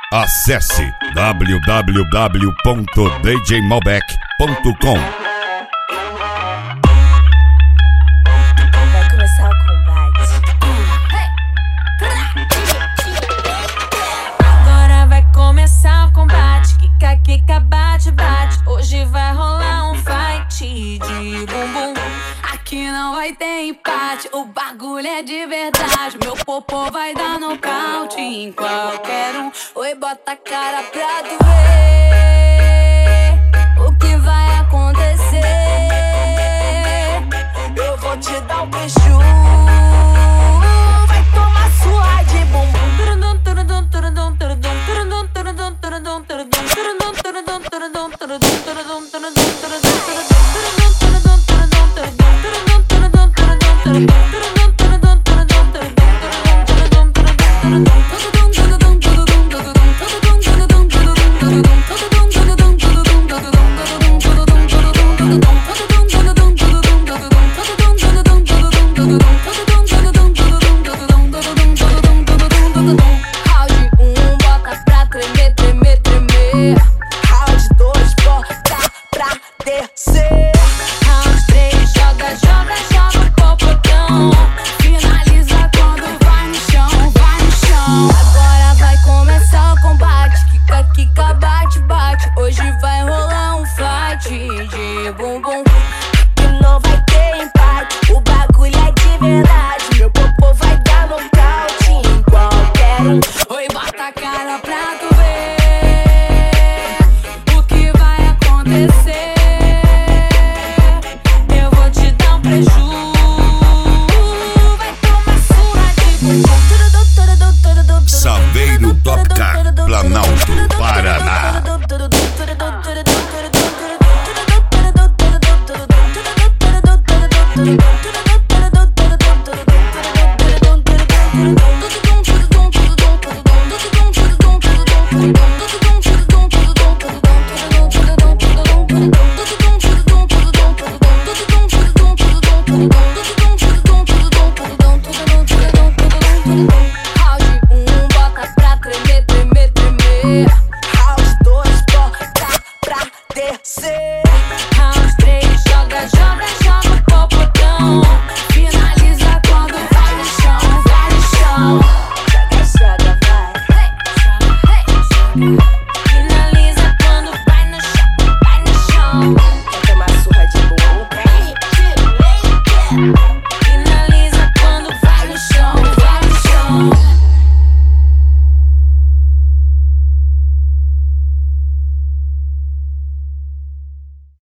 Acesse www.djmalbec.com. Vai começar o combate. Agora vai começar o combate. Kika, kika, bate, bate. Hoje vai rolar um fight de bumbum. Aqui não vai ter empate, o bagulho é de verdade. Meu popô vai dar nocaute em qualquer um. Oi, bota a cara pra tu.